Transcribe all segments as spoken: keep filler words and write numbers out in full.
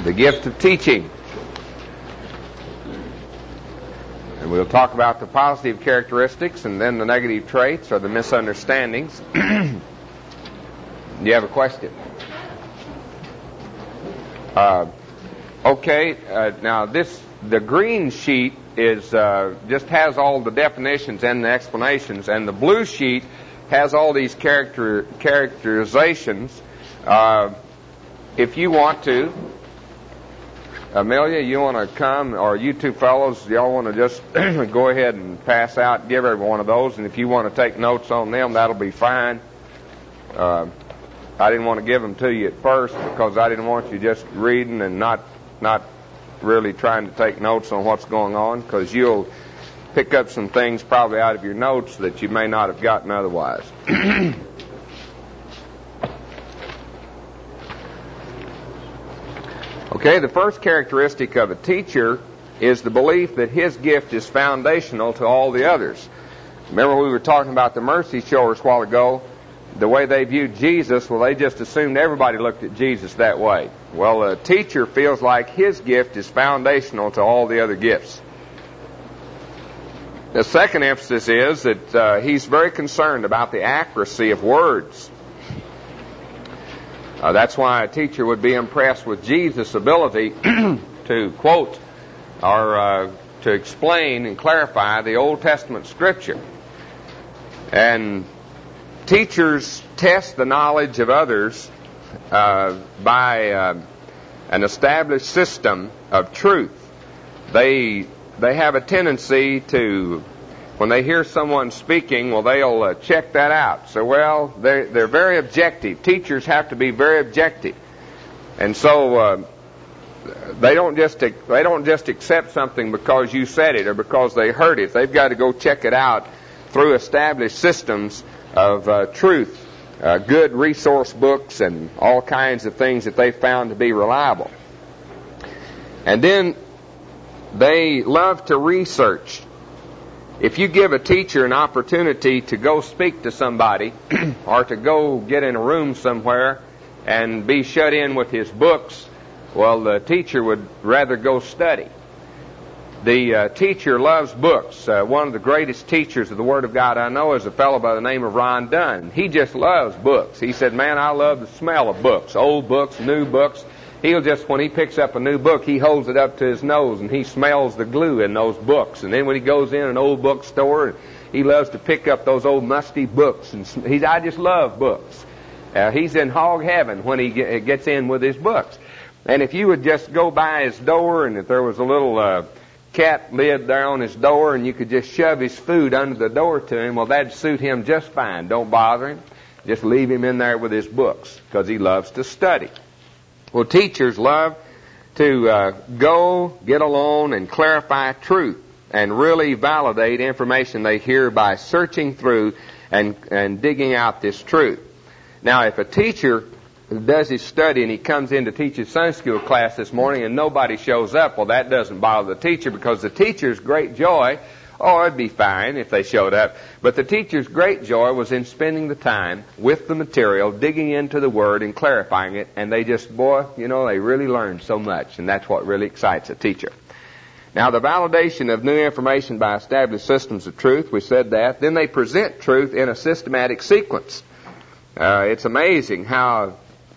the gift of teaching. And we'll talk about the positive characteristics and then the negative traits or the misunderstandings. Do you have a question? Uh, okay, uh, now this, the green sheet is uh, just has all the definitions and the explanations, and the blue sheet has all these character characterizations. Uh, if you want to, Amelia, you want to come, or you two fellows, y'all want to just go ahead and pass out, give every one of those, and if you want to take notes on them, that'll be fine. Uh, I didn't want to give them to you at first because I didn't want you just reading and not not really trying to take notes on what's going on, because you'll pick up some things probably out of your notes that you may not have gotten otherwise. Okay, the first characteristic of a teacher is the belief that his gift is foundational to all the others. Remember we were talking about the mercy showers a while ago, the way they viewed Jesus. Well, they just assumed everybody looked at Jesus that way. Well, a teacher feels like his gift is foundational to all the other gifts. The second emphasis is that uh, he's very concerned about the accuracy of words. Uh, that's why a teacher would be impressed with Jesus' ability to quote or uh, to explain and clarify the Old Testament Scripture. And teachers test the knowledge of others uh, by uh, an established system of truth. They they have a tendency to, when they hear someone speaking, well, they'll uh, check that out. So, well, they're, they're very objective. Teachers have to be very objective. And so uh, they don't just they don't just accept something because you said it or because they heard it. They've got to go check it out through established systems of uh, truth, uh, good resource books, and all kinds of things that they found to be reliable. And then they love to research. If you give a teacher an opportunity to go speak to somebody or to go get in a room somewhere and be shut in with his books, well, the teacher would rather go study. The uh, teacher loves books. Uh, one of the greatest teachers of the Word of God I know is a fellow by the name of Ron Dunn. He just loves books. He said, man, I love the smell of books, old books, new books. He'll just, when he picks up a new book, he holds it up to his nose and he smells the glue in those books. And then when he goes in an old bookstore, he loves to pick up those old musty books. And he's, I just love books. Uh, he's in hog heaven when he get, gets in with his books. And if you would just go by his door, and if there was a little uh, cat lid there on his door, and you could just shove his food under the door to him, well, that'd suit him just fine. Don't bother him. Just leave him in there with his books, because he loves to study. Well, teachers love to uh, go, get alone, and clarify truth, and really validate information they hear by searching through and, and digging out this truth. Now, if a teacher does his study and he comes in to teach his Sunday school class this morning and nobody shows up, well, that doesn't bother the teacher, because the teacher's great joy, oh, it'd be fine if they showed up, but the teacher's great joy was in spending the time with the material, digging into the Word and clarifying it, and they just, boy, you know, they really learned so much, and that's what really excites a teacher. Now, the validation of new information by established systems of truth, we said that. Then they present truth in a systematic sequence. Uh, it's amazing how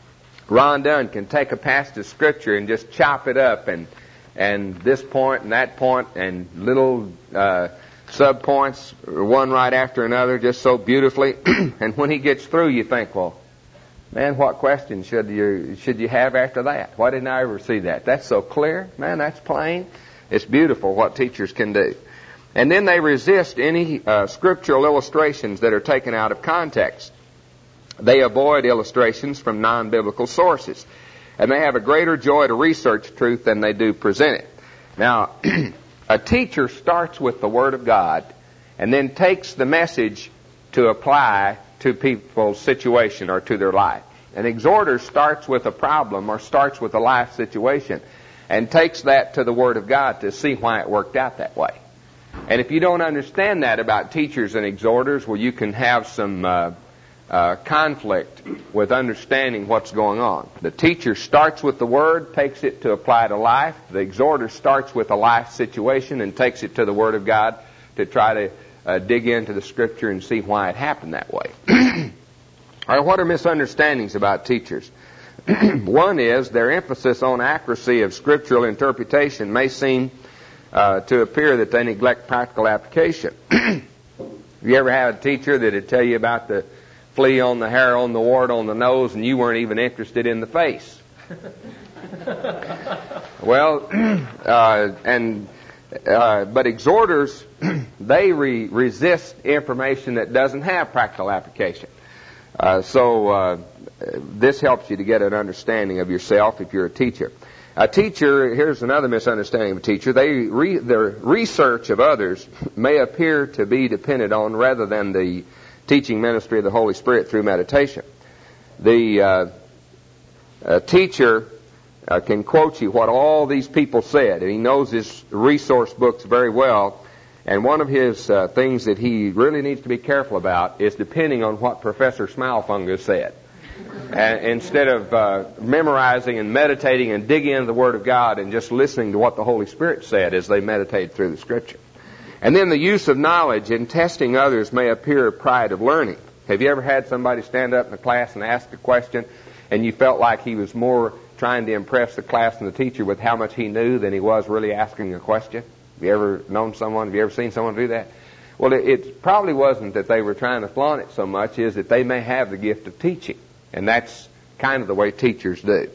Ron Dunn can take a passage of Scripture and just chop it up, and and this point and that point and little uh, sub-points, one right after another, just so beautifully. And when he gets through, you think, well, man, what question should you should you have after that? Why didn't I ever see that? That's so clear. Man, that's plain. It's beautiful what teachers can do. And then they resist any uh, scriptural illustrations that are taken out of context. They avoid illustrations from non-biblical sources. And they have a greater joy to research truth than they do present it. Now, a teacher starts with the Word of God and then takes the message to apply to people's situation or to their life. An exhorter starts with a problem or starts with a life situation and takes that to the Word of God to see why it worked out that way. And if you don't understand that about teachers and exhorters, well, you can have some uh, uh, conflict with understanding what's going on. The teacher starts with the Word, takes it to apply to life. The exhorter starts with a life situation and takes it to the Word of God to try to uh, dig into the Scripture and see why it happened that way. All right, what are misunderstandings about teachers? One is their emphasis on accuracy of scriptural interpretation may seem uh, to appear that they neglect practical application. You ever had a teacher that would tell you about the flea on the hair, on the wart, on the nose, and you weren't even interested in the face? Well, uh, and uh, but exhorters, they re- resist information that doesn't have practical application. Uh, so uh, this helps you to get an understanding of yourself if you're a teacher. A teacher, here's another misunderstanding of a teacher. They re, their research of others may appear to be dependent on rather than the teaching ministry of the Holy Spirit through meditation. The uh, a teacher uh, can quote you what all these people said, and he knows his resource books very well. And one of his uh, things that he really needs to be careful about is depending on what Professor Smilefungus said. And instead of uh, memorizing and meditating and digging into the Word of God and just listening to what the Holy Spirit said as they meditate through the Scripture. And then the use of knowledge in testing others may appear pride of learning. Have you ever had somebody stand up in the class and ask a question and you felt like he was more trying to impress the class and the teacher with how much he knew than he was really asking a question? Have you ever known someone? Have you ever seen someone do that? Well, it, it probably wasn't that they were trying to flaunt it so much as that they may have the gift of teaching. And that's kind of the way teachers do.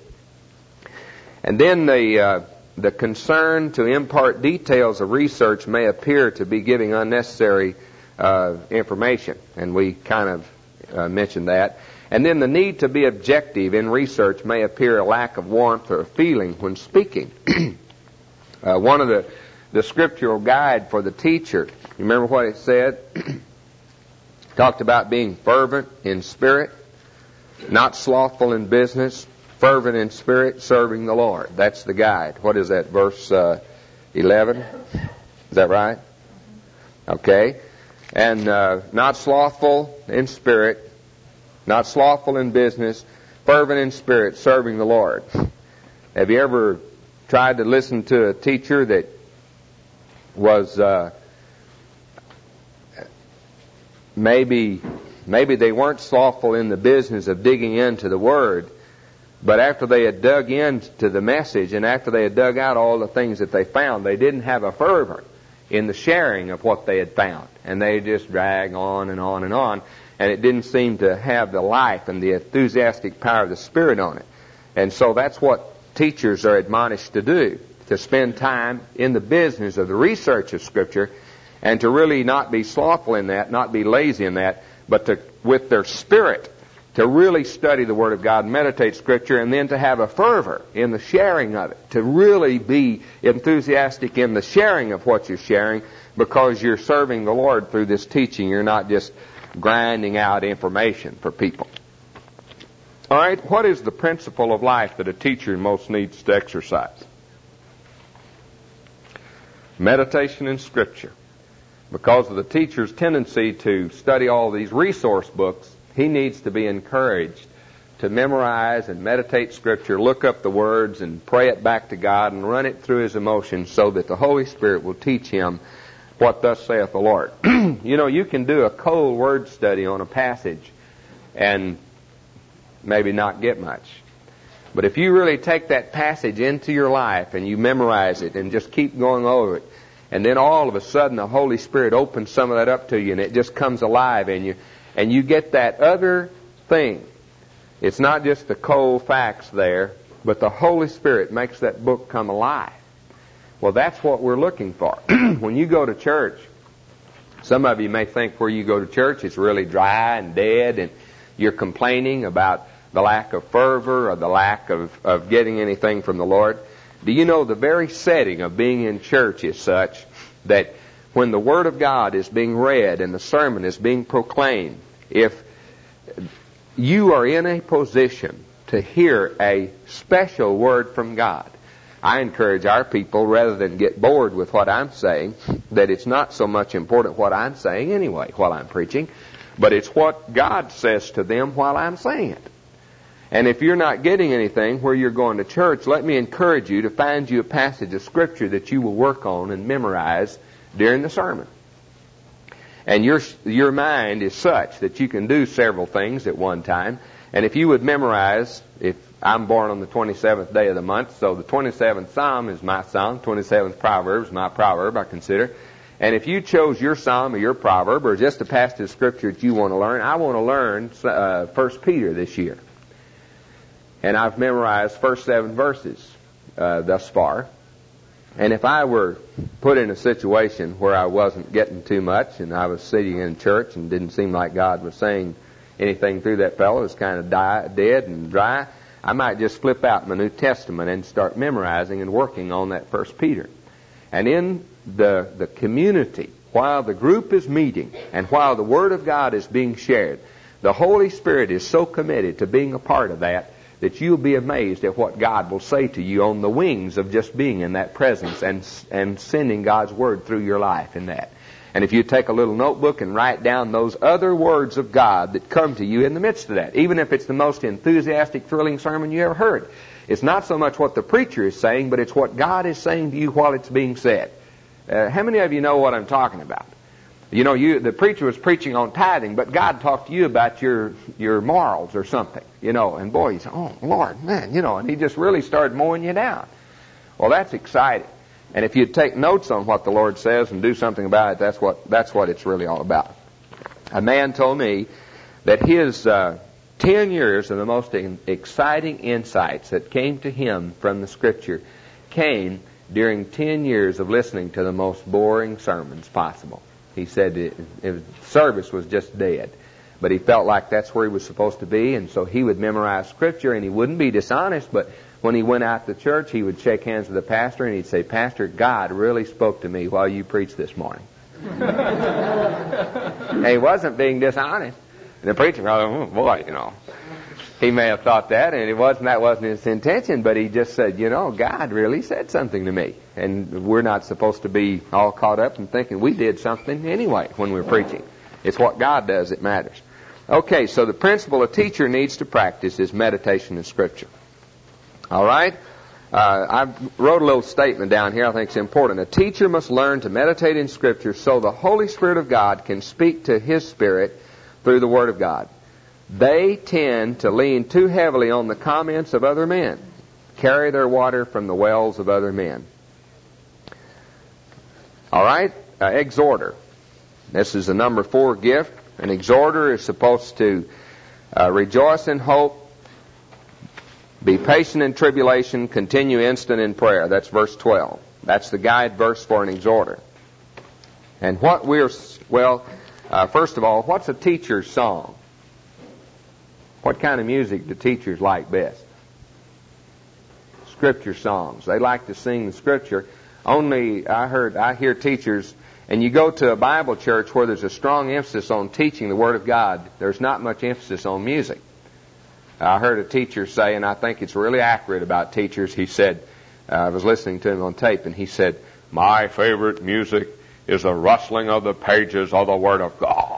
And then the uh, the concern to impart details of research may appear to be giving unnecessary uh, information. And we kind of uh, mentioned that. And then the need to be objective in research may appear a lack of warmth or feeling when speaking. uh, one of the The scriptural guide for the teacher. You remember what it said? Talked about being fervent in spirit, not slothful in business, fervent in spirit, serving the Lord. That's the guide. What is that, verse uh, eleven? Is that right? Okay. And uh, not slothful in spirit, not slothful in business, fervent in spirit, serving the Lord. Have you ever tried to listen to a teacher that was uh, maybe maybe they weren't slothful in the business of digging into the Word, but after they had dug into the message and after they had dug out all the things that they found, they didn't have a fervor in the sharing of what they had found. And they just dragged on and on and on, and it didn't seem to have the life and the enthusiastic power of the Spirit on it. And so that's what teachers are admonished to do, to spend time in the business of the research of Scripture and to really not be slothful in that, not be lazy in that, but to, with their spirit, to really study the Word of God, meditate Scripture, and then to have a fervor in the sharing of it, to really be enthusiastic in the sharing of what you're sharing because you're serving the Lord through this teaching. You're not just grinding out information for people. All right, what is the principle of life that a teacher most needs to exercise? Meditation in Scripture. Because of the teacher's tendency to study all these resource books, he needs to be encouraged to memorize and meditate Scripture, look up the words and pray it back to God and run it through his emotions so that the Holy Spirit will teach him what thus saith the Lord. You know, you can do a cold word study on a passage and maybe not get much. But if you really take that passage into your life and you memorize it and just keep going over it, and then all of a sudden the Holy Spirit opens some of that up to you and it just comes alive in you, and you get that other thing. It's not just the cold facts there, but the Holy Spirit makes that book come alive. Well, that's what we're looking for. When you go to church, some of you may think where you go to church it's really dry and dead and you're complaining about the lack of fervor or the lack of, of getting anything from the Lord. Do you know the very setting of being in church is such that when the Word of God is being read and the sermon is being proclaimed, if you are in a position to hear a special word from God, I encourage our people, rather than get bored with what I'm saying, that it's not so much important what I'm saying anyway while I'm preaching, but it's what God says to them while I'm saying it. And if you're not getting anything where you're going to church, let me encourage you to find you a passage of Scripture that you will work on and memorize during the sermon. And your your mind is such that you can do several things at one time. And if you would memorize, if I'm born on the twenty-seventh day of the month, so the twenty-seventh Psalm is my Psalm, twenty-seventh Proverb is my proverb, I consider. And if you chose your Psalm or your proverb or just a passage of Scripture that you want to learn, I want to learn uh, First Peter this year. And I've memorized first seven verses uh, thus far. And if I were put in a situation where I wasn't getting too much and I was sitting in church and didn't seem like God was saying anything through that fellow, it was kind of die, dead and dry, I might just flip out my New Testament and start memorizing and working on that First Peter. And in the, the community, while the group is meeting and while the Word of God is being shared, the Holy Spirit is so committed to being a part of that that you'll be amazed at what God will say to you on the wings of just being in that presence and and sending God's Word through your life in that. And if you take a little notebook and write down those other words of God that come to you in the midst of that, even if it's the most enthusiastic, thrilling sermon you ever heard, it's not so much what the preacher is saying, but it's what God is saying to you while it's being said. Uh, how many of you know what I'm talking about? You know, you the preacher was preaching on tithing, but God talked to you about your your morals or something, you know, and boy, you say, oh, Lord, man, you know, and he just really started mowing you down. Well, that's exciting. And if you take notes on what the Lord says and do something about it, that's what that's what it's really all about. A man told me that his uh, ten years of the most exciting insights that came to him from the Scripture came during ten years of listening to the most boring sermons possible. He said it, it, service was just dead. But he felt like that's where he was supposed to be, and so he would memorize Scripture, and he wouldn't be dishonest, but when he went out to church, he would shake hands with the pastor, and he'd say, Pastor, God really spoke to me while you preached this morning. And he wasn't being dishonest. And the preacher, oh, boy, you know, he may have thought that, and it wasn't that wasn't his intention, but he just said, you know, God really said something to me. And we're not supposed to be all caught up and thinking we did something anyway when we're preaching. It's what God does that matters. Okay, so the principle a teacher needs to practice is meditation in Scripture. All right? Uh, I wrote a little statement down here I think it's important. A teacher must learn to meditate in Scripture so the Holy Spirit of God can speak to His Spirit through the Word of God. They tend to lean too heavily on the comments of other men, carry their water from the wells of other men. All right? Uh, exhorter. This is the number four gift. An exhorter is supposed to uh, rejoice in hope, be patient in tribulation, continue instant in prayer. That's verse twelve. That's the guide verse for an exhorter. And what we're, well, uh, first of all, what's a teacher's song? What kind of music do teachers like best? Scripture songs. They like to sing the Scripture. Only I heard, I hear teachers, and you go to a Bible church where there's a strong emphasis on teaching the Word of God, there's not much emphasis on music. I heard a teacher say, and I think it's really accurate about teachers, he said, uh, I was listening to him on tape, and he said, my favorite music is the rustling of the pages of the Word of God.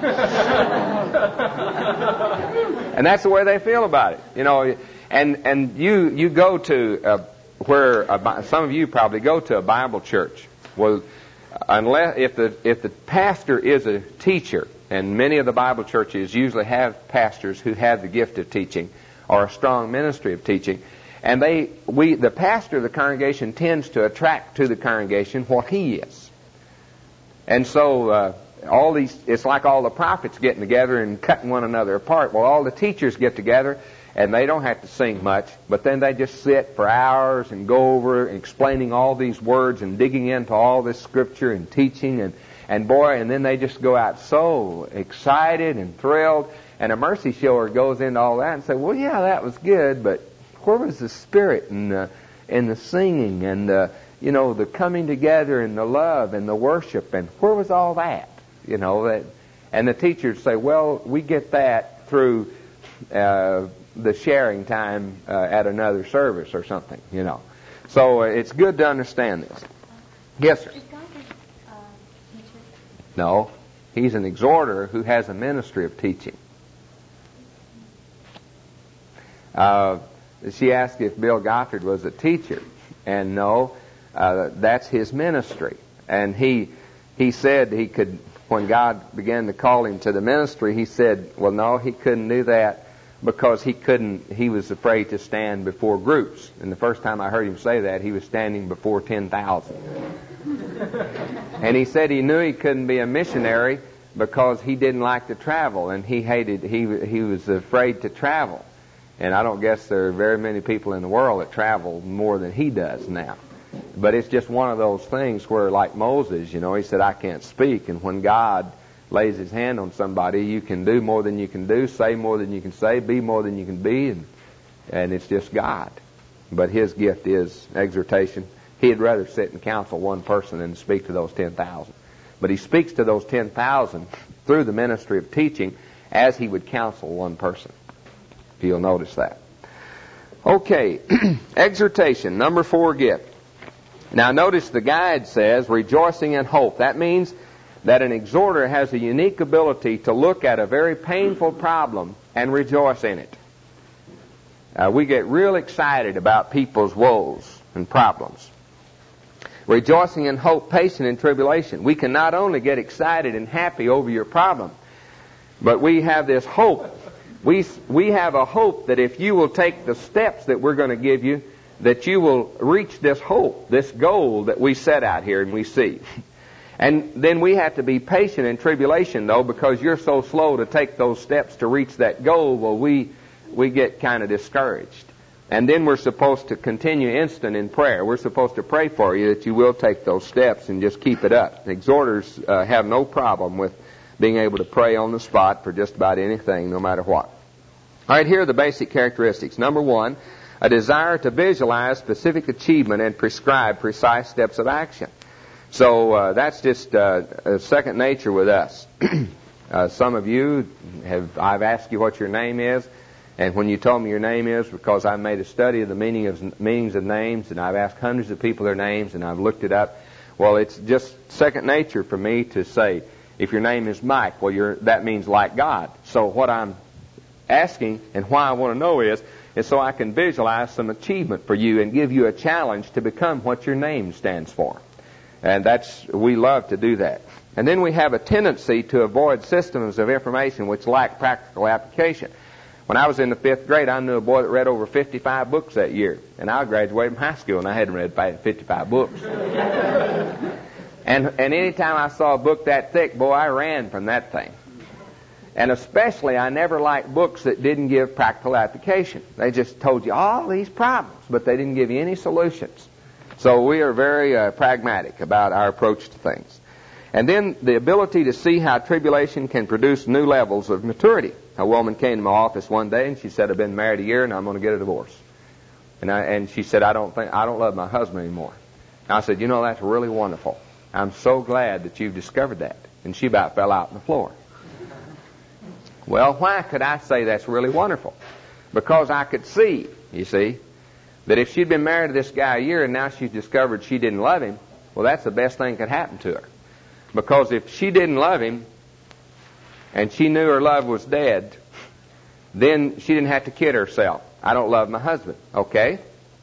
And that's the way they feel about it, you know. And and you you go to uh, where a, some of you probably go to a Bible church. Well, unless if the if the pastor is a teacher, and many of the Bible churches usually have pastors who have the gift of teaching or a strong ministry of teaching, and they we the pastor of the congregation tends to attract to the congregation what he is, and so. Uh, All these, it's like all the prophets getting together and cutting one another apart. Well, all the teachers get together, and they don't have to sing much, but then they just sit for hours and go over explaining all these words and digging into all this Scripture and teaching, and, and boy, and then they just go out so excited and thrilled, and a mercy shower goes into all that and say, well, yeah, that was good, but where was the Spirit and the, and the singing and the, you know, the coming together and the love and the worship, and where was all that? You know, that, and the teachers say, well, we get that through uh, the sharing time uh, at another service or something, you know. So uh, it's good to understand this. Yes, sir? Is God a uh, teacher? No. He's an exhorter who has a ministry of teaching. Uh, she asked if Bill Gothard was a teacher, and no, uh, that's his ministry. And he he said he could, when God began to call him to the ministry, he said, well, no, he couldn't do that because he couldn't. He was afraid to stand before groups. And the first time I heard him say that, he was standing before ten thousand. And he said he knew he couldn't be a missionary because he didn't like to travel, and he hated. He he was afraid to travel. And I don't guess there are very many people in the world that travel more than he does now. But it's just one of those things where, like Moses, you know, he said, I can't speak. And when God lays his hand on somebody, you can do more than you can do, say more than you can say, be more than you can be, and, and it's just God. But his gift is exhortation. He'd rather sit and counsel one person than speak to those ten thousand. But he speaks to those ten thousand through the ministry of teaching as he would counsel one person. If you'll notice that. Okay, exhortation, number four gift. Now notice the guide says rejoicing in hope. That means that an exhorter has a unique ability to look at a very painful problem and rejoice in it. Uh, we get real excited about people's woes and problems. Rejoicing in hope, patient in tribulation. We can not only get excited and happy over your problem, but we have this hope. We, we have a hope that if you will take the steps that we're going to give you, that you will reach this hope, this goal that we set out here and we see. And then we have to be patient in tribulation, though, because you're so slow to take those steps to reach that goal. Well, we we get kind of discouraged. And then we're supposed to continue instant in prayer. We're supposed to pray for you that you will take those steps and just keep it up. Exhorters uh, have no problem with being able to pray on the spot for just about anything, no matter what. All right, here are the basic characteristics. Number one, a desire to visualize specific achievement and prescribe precise steps of action. So uh, that's just uh, a second nature with us. uh, some of you have, I've asked you what your name is, and when you told me your name is, because I made a study of the meaning of meanings of names, and I've asked hundreds of people their names, and I've looked it up. Well, it's just second nature for me to say, if your name is Mike, well, you're, that means like God. So what I'm asking and why I want to know is, is so I can visualize some achievement for you and give you a challenge to become what your name stands for. And that's, we love to do that. And then we have a tendency to avoid systems of information which lack practical application. When I was in the fifth grade, I knew a boy that read over fifty-five books that year. And I graduated from high school, and I hadn't read fifty-five books. And, and any time I saw a book that thick, boy, I ran from that thing. And especially, I never liked books that didn't give practical application. They just told you all these problems, but they didn't give you any solutions. So we are very uh, pragmatic about our approach to things. And then the ability to see how tribulation can produce new levels of maturity. A woman came to my office one day and she said, I've been married a year and I'm going to get a divorce. And, I, and she said, I don't think I don't love my husband anymore. And I said, you know, that's really wonderful. I'm so glad that you've discovered that. And she about fell out on the floor. Well, why could I say that's really wonderful? Because I could see, you see, that if she'd been married to this guy a year and now she's discovered she didn't love him, well, that's the best thing that could happen to her. Because if she didn't love him and she knew her love was dead, then she didn't have to kid herself. I don't love my husband. Okay?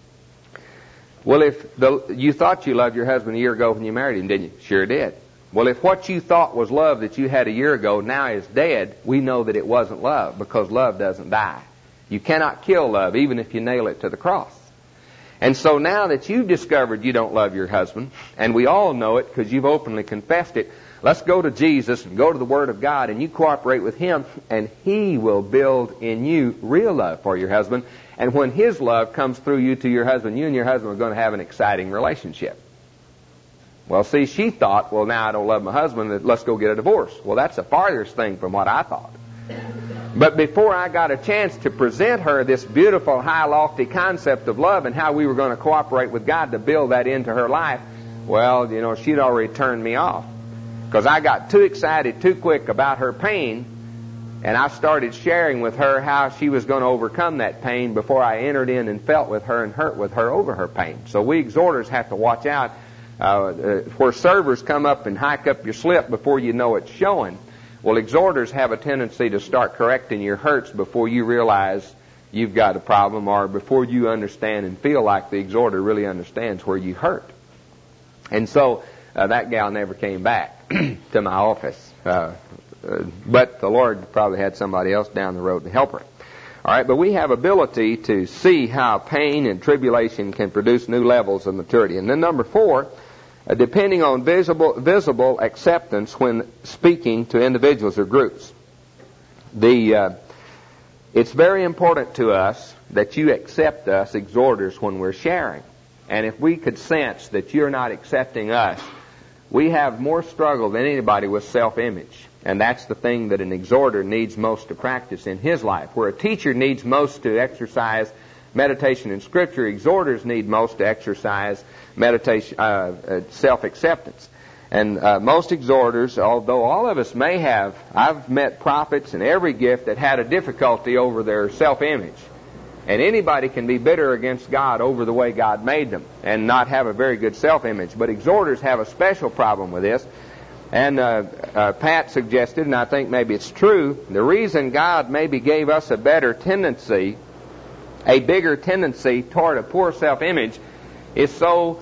Well, if the, you thought you loved your husband a year ago when you married him, didn't you? Sure did. Well, if what you thought was love that you had a year ago now is dead, we know that it wasn't love, because love doesn't die. You cannot kill love, even if you nail it to the cross. And so now that you've discovered you don't love your husband, and we all know it because you've openly confessed it, let's go to Jesus and go to the Word of God, and you cooperate with Him, and He will build in you real love for your husband. And when His love comes through you to your husband, you and your husband are going to have an exciting relationship. Well, see, she thought, well, now I don't love my husband, let's go get a divorce. Well, that's the farthest thing from what I thought. But before I got a chance to present her this beautiful, high, lofty concept of love and how we were going to cooperate with God to build that into her life, well, you know, she'd already turned me off. Because I got too excited too quick about her pain, and I started sharing with her how she was going to overcome that pain before I entered in and felt with her and hurt with her over her pain. So we exhorters have to watch out uh, uh, where servers come up and hike up your slip before you know it's showing. Well, exhorters have a tendency to start correcting your hurts before you realize you've got a problem, or before you understand and feel like the exhorter really understands where you hurt. And so uh, that gal never came back to my office. Uh, uh, but the Lord probably had somebody else down the road to help her. All right, but we have ability to see how pain and tribulation can produce new levels of maturity. And then number four, uh, depending on visible visible acceptance when speaking to individuals or groups. The uh, it's very important to us that you accept us exhorters when we're sharing. And if we could sense that you're not accepting us, we have more struggle than anybody with self-image. And that's the thing that an exhorter needs most to practice in his life. Where a teacher needs most to exercise meditation in Scripture, exhorters need most to exercise meditation, uh, uh, self-acceptance. And uh, most exhorters, although all of us may have, I've met prophets in every gift that had a difficulty over their self-image. And anybody can be bitter against God over the way God made them and not have a very good self-image. But exhorters have a special problem with this. And uh, uh, Pat suggested, and I think maybe it's true, the reason God maybe gave us a better tendency, a bigger tendency toward a poor self-image, is so,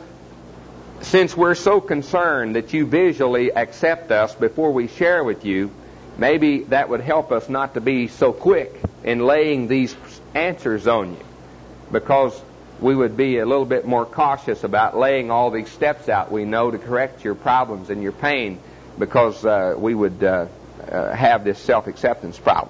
since we're so concerned that you visually accept us before we share with you, maybe that would help us not to be so quick in laying these answers on you, because we would be a little bit more cautious about laying all these steps out we know to correct your problems and your pain, because uh, we would uh, uh, have this self-acceptance problem.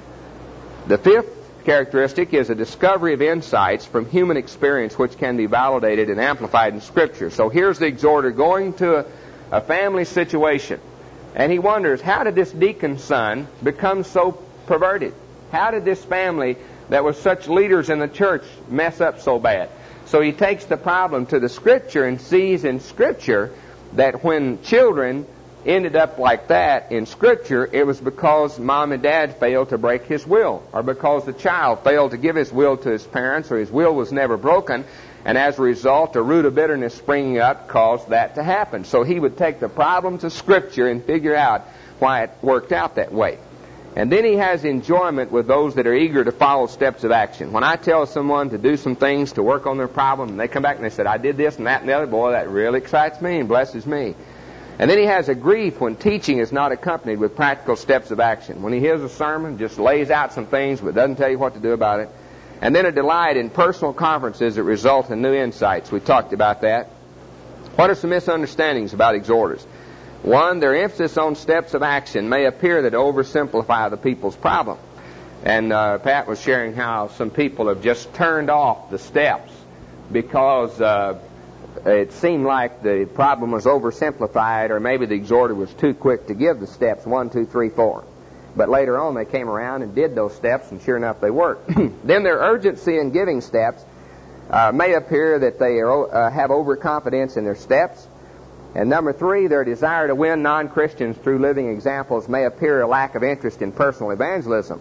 The fifth characteristic is a discovery of insights from human experience which can be validated and amplified in Scripture. So here's the exhorter going to a, a family situation, and he wonders, how did this deacon's son become so perverted? How did this family that was such leaders in the church mess up so bad? So he takes the problem to the Scripture and sees in Scripture that when children ended up like that in Scripture, it was because mom and dad failed to break his will, or because the child failed to give his will to his parents, or his will was never broken, and as a result, a root of bitterness springing up caused that to happen. So he would take the problem to Scripture and figure out why it worked out that way. And then he has enjoyment with those that are eager to follow steps of action. When I tell someone to do some things to work on their problem, and they come back and they said, I did this and that and the other, boy, that really excites me and blesses me. And then he has a grief when teaching is not accompanied with practical steps of action. When he hears a sermon, just lays out some things but doesn't tell you what to do about it. And then a delight in personal conferences that result in new insights. We talked about that. What are some misunderstandings about exhorters? One, their emphasis on steps of action may appear that oversimplify the people's problem. And uh, Pat was sharing how some people have just turned off the steps because uh, it seemed like the problem was oversimplified, or maybe the exhorter was too quick to give the steps one, two, three, four. But later on they came around and did those steps, and sure enough they worked. Then their urgency in giving steps uh, may appear that they are, uh, have overconfidence in their steps. And number three, their desire to win non-Christians through living examples may appear a lack of interest in personal evangelism.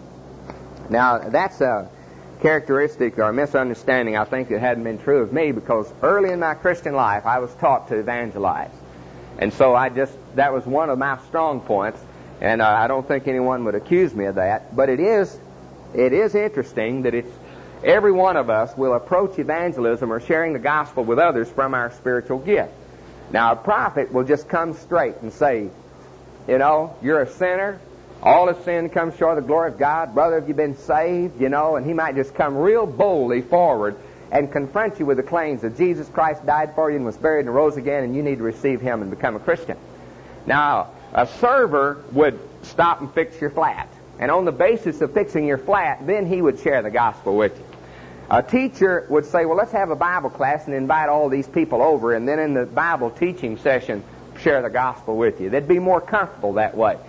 Now, that's a characteristic or a misunderstanding I think that hadn't been true of me, because early in my Christian life I was taught to evangelize. And so I just, that was one of my strong points, and uh, I don't think anyone would accuse me of that. But it is, it is interesting that it's, every one of us will approach evangelism or sharing the gospel with others from our spiritual gift. Now, a prophet will just come straight and say, you know, you're a sinner. All of sin comes short of the glory of God. Brother, have you been saved? You know, and he might just come real boldly forward and confront you with the claims that Jesus Christ died for you and was buried and rose again, and you need to receive him and become a Christian. Now, a server would stop and fix your flat. And on the basis of fixing your flat, then he would share the gospel with you. A teacher would say, well, let's have a Bible class and invite all these people over, and then in the Bible teaching session, share the gospel with you. They'd be more comfortable that way.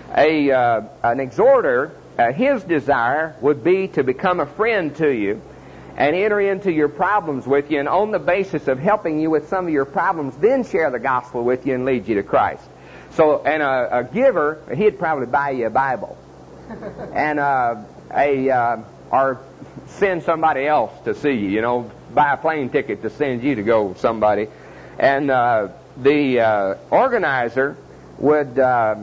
A uh, an exhorter, uh, his desire would be to become a friend to you and enter into your problems with you, and on the basis of helping you with some of your problems, then share the gospel with you and lead you to Christ. So, and a, a giver, he'd probably buy you a Bible. and uh, a uh, or send somebody else to see you, you know, buy a plane ticket to send you to go with somebody. And uh, the uh, organizer would, uh,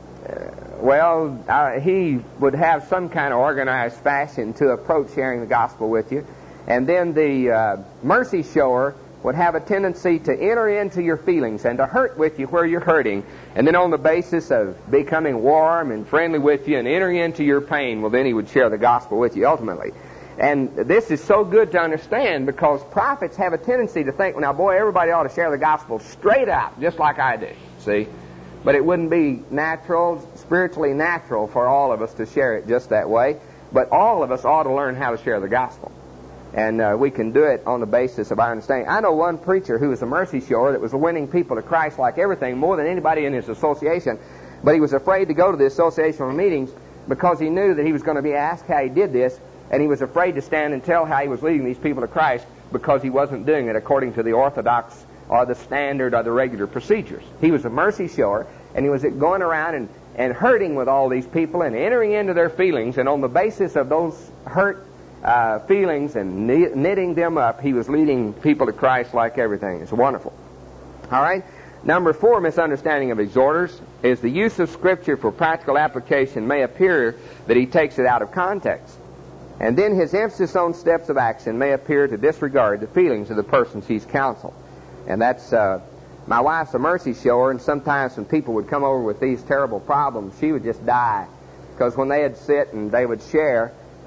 well, uh, he would have some kind of organized fashion to approach sharing the gospel with you. And then the uh, mercy shower would have a tendency to enter into your feelings and to hurt with you where you're hurting. And then on the basis of becoming warm and friendly with you and entering into your pain, well, then he would share the gospel with you ultimately. And this is so good to understand because prophets have a tendency to think, well, now, boy, everybody ought to share the gospel straight out, just like I do, see? But it wouldn't be natural, spiritually natural for all of us to share it just that way. But all of us ought to learn how to share the gospel. And uh, we can do it on the basis of our understanding. I know one preacher who was a mercy shower that was winning people to Christ like everything, more than anybody in his association. But he was afraid to go to the associational meetings because he knew that he was going to be asked how he did this. And he was afraid to stand and tell how he was leading these people to Christ because he wasn't doing it according to the orthodox or the standard or the regular procedures. He was a mercy shower, and he was going around and, and hurting with all these people and entering into their feelings. And on the basis of those hurt Uh, feelings and knitting them up, he was leading people to Christ like everything. It's wonderful. All right. Number four, misunderstanding of exhorters, is the use of Scripture for practical application may appear that he takes it out of context. And then his emphasis on steps of action may appear to disregard the feelings of the persons he's counseled. And that's, uh, my wife's a mercy shower, and sometimes when people would come over with these terrible problems, she would just die. Because when they'd sit and they would share,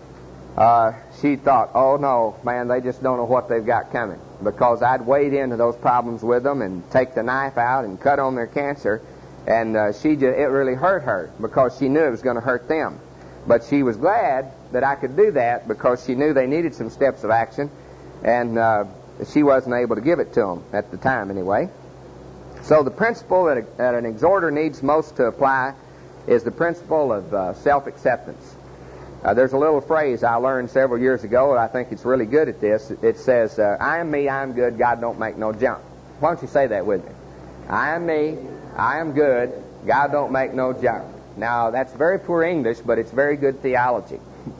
Uh, she thought, oh no, man, they just don't know what they've got coming. Because I'd wade into those problems with them and take the knife out and cut on their cancer. And uh, she just, it really hurt her because she knew it was going to hurt them. But she was glad that I could do that because she knew they needed some steps of action. And uh, she wasn't able to give it to them at the time anyway. So the principle that, a, that an exhorter needs most to apply is the principle of uh, self-acceptance. Uh, there's a little phrase I learned several years ago, and I think it's really good at this. It says, uh, I am me, I am good, God don't make no junk. Why don't you say that with me? I am me, I am good, God don't make no junk. Now, that's very poor English, but it's very good theology.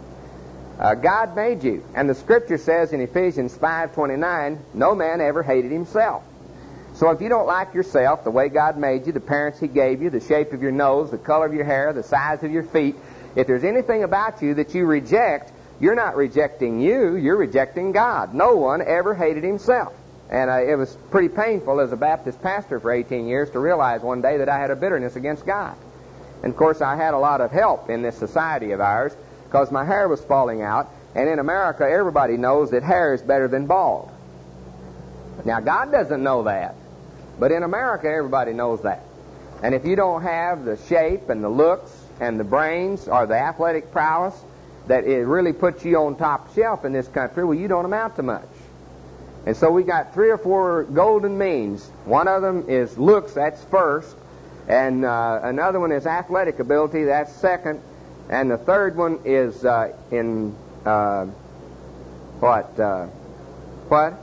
Uh, God made you, and the Scripture says in Ephesians five twenty-nine, no man ever hated himself. So if you don't like yourself, the way God made you, the parents He gave you, the shape of your nose, the color of your hair, the size of your feet, if there's anything about you that you reject, you're not rejecting you, you're rejecting God. No one ever hated himself. And uh, it was pretty painful as a Baptist pastor for eighteen years to realize one day that I had a bitterness against God. And of course I had a lot of help in this society of ours because my hair was falling out. And in America, everybody knows that hair is better than bald. Now God doesn't know that. But in America, everybody knows that. And if you don't have the shape and the looks and the brains or the athletic prowess that it really puts you on top shelf in this country, well, you don't amount to much. And so we got three or four golden means. One of them is looks, that's first. And uh, another one is athletic ability, that's second. And the third one is uh, in, uh, what? Uh, what?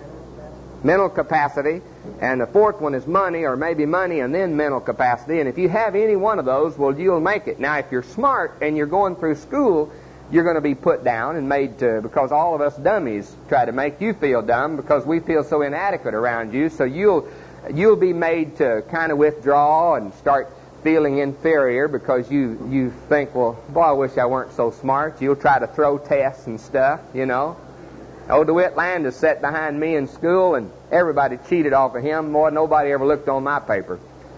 Mental capacity. And the fourth one is money, or maybe money and then mental capacity. And if you have any one of those, well, you'll make it. Now, if you're smart and you're going through school, you're going to be put down and made to, because all of us dummies try to make you feel dumb because we feel so inadequate around you. So you'll you'll be made to kind of withdraw and start feeling inferior because you, you think, well, boy, I wish I weren't so smart. You'll try to throw tests and stuff, you know. Old DeWitt Landis sat behind me in school, and everybody cheated off of him. More than nobody ever looked on my paper.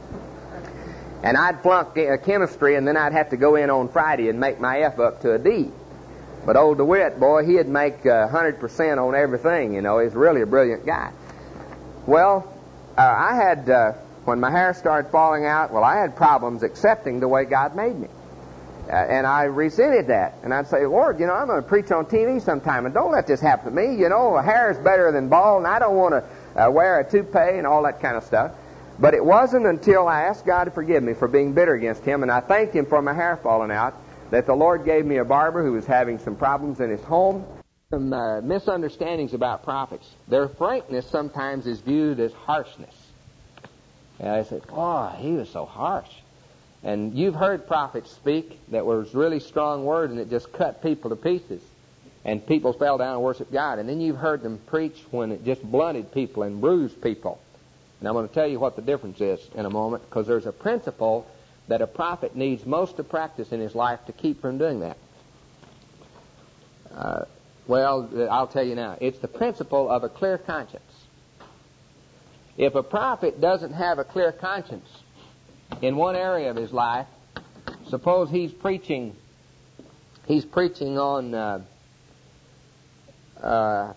And I'd flunk uh, chemistry, and then I'd have to go in on Friday and make my F up to a D. But old DeWitt, boy, he'd make uh, one hundred percent on everything, you know. He's really a brilliant guy. Well, uh, I had, uh, when my hair started falling out, well, I had problems accepting the way God made me. Uh, and I resented that. And I'd say, Lord, you know, I'm going to preach on T V sometime, and don't let this happen to me. You know, hair is better than bald, and I don't want to uh, wear a toupee and all that kind of stuff. But it wasn't until I asked God to forgive me for being bitter against Him, and I thanked Him for my hair falling out, that the Lord gave me a barber who was having some problems in his home. Some uh, misunderstandings about prophets. Their frankness sometimes is viewed as harshness. And I said, oh, he was so harsh. And you've heard prophets speak that was really strong word, and it just cut people to pieces. And people fell down and worshiped God. And then you've heard them preach when it just blunted people and bruised people. And I'm going to tell you what the difference is in a moment, because there's a principle that a prophet needs most to practice in his life to keep from doing that. Uh, well, I'll tell you now. It's the principle of a clear conscience. If a prophet doesn't have a clear conscience in one area of his life, suppose he's preaching, he's preaching on uh, uh,